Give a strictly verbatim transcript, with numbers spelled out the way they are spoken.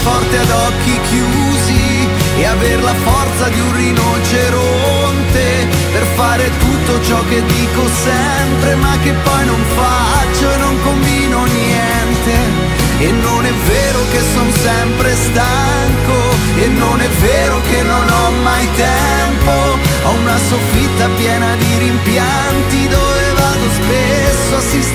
forte ad occhi chiusi e aver la forza di un rinoceronte per fare tutto ciò che dico sempre ma che poi non faccio e non combino niente. E non è vero che son sempre stanco, e non è vero che non ho mai tempo. Ho una soffitta piena di rimpianti dove vado spesso a sistemare